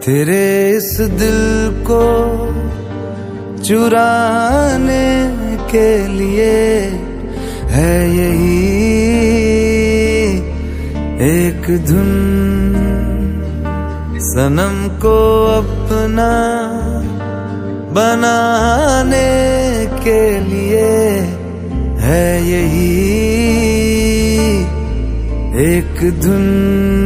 तेरे इस दिल को चुराने के लिए है यही एक धुन। सनम को अपना बनाने के लिए है यही एक धुन।